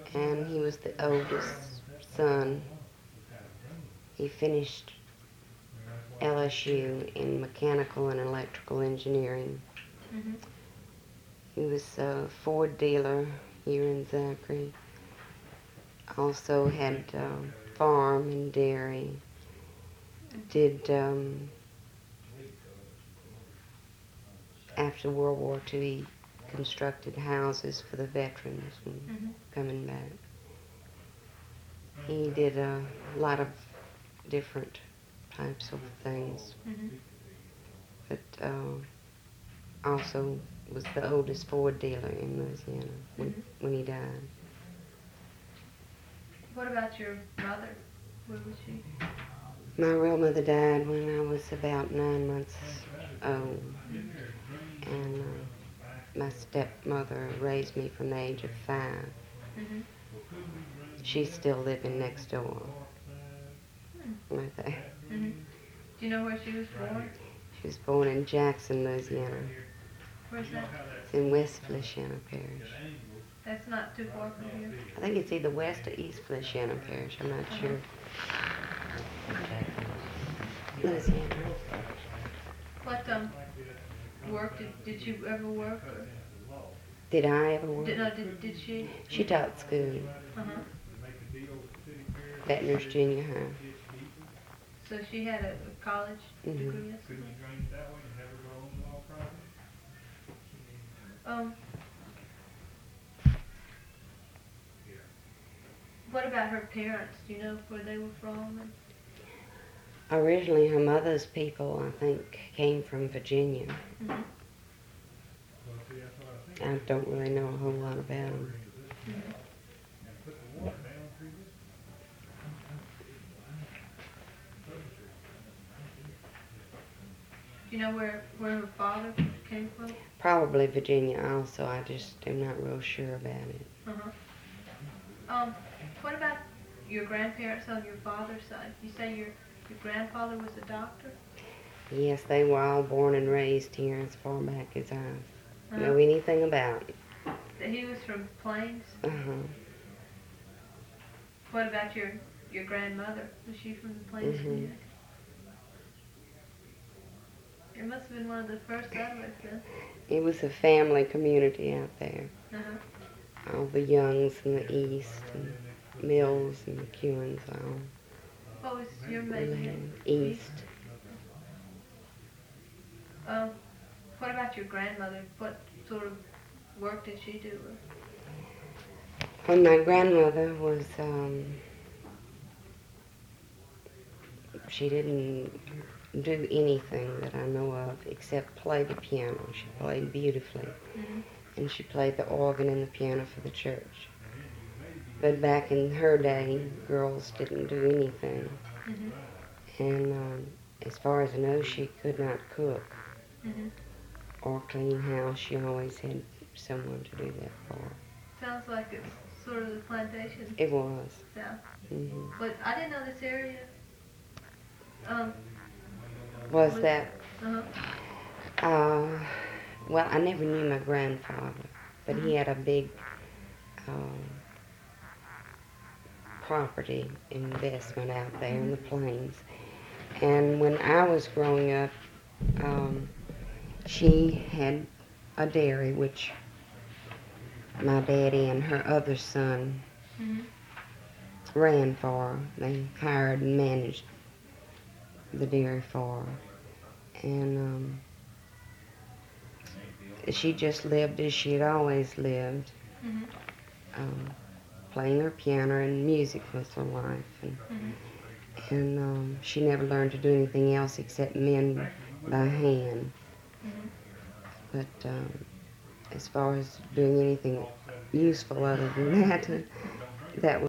and he was the oldest son. He finished LSU in mechanical and electrical engineering. Mm-hmm. He was a Ford dealer here in Zachary. Also had a farm and dairy. Did, after World War II, he constructed houses for the veterans when coming back. He did a lot of different types of things, but also was the oldest Ford dealer in Louisiana when he died. What about your mother? Where was she? My real mother died when I was about 9 months old, and my stepmother raised me from the age of 5. Mm-hmm. She's still living next door, right there. Mm-hmm. Do you know where she was born? She was born in Jackson, Louisiana. Where's that? It's in West Feliciana Parish. That's not too far from here. I think it's either West or East Feliciana Parish. I'm not sure. Louisiana. What work did you ever work? Or? Did I ever work? Did she? She taught school Uh-huh. at Nurse Junior High. So she had a college degree or something? What about her parents? Do you know where they were from? Originally, her mother's people, I think, came from Virginia. Mm-hmm. I don't really know a whole lot about them. Mm-hmm. Do you know where her father came from? Probably Virginia also. I just am not real sure about it. Uh-huh. What about your grandparents on your father's side? You say your grandfather was a doctor? Yes, they were all born and raised here as far back as I know anything about. He was from Plains? Uh-huh. What about your grandmother? Was she from the Plains community? It must have been one of the first settlers then. It was a family community out there. Uh-huh. All the Youngs and the East and Mills and McEwens all. What was your maiden name? East. What about your grandmother? What sort of work did she do? Well, my grandmother was, she didn't do anything that I know of except play the piano. She played beautifully. Mm-hmm. And she played the organ and the piano for the church. But back in her day, girls didn't do anything. Mm-hmm. And as far as I know, she could not cook or clean house. She always had someone to do that for her. Sounds like it's sort of the plantation. It was. Yeah. Mm-hmm. But I didn't know this area. Was that? Uh-huh. Well, I never knew my grandfather, but he had a big property investment out there in the plains. And when I was growing up, she had a dairy, which my daddy and her other son ran for her. They hired and managed the dairy for her. And she just lived as she had always lived, playing her piano, and music was her life. And she never learned to do anything else except mend by hand. But as far as doing anything useful other than that, that was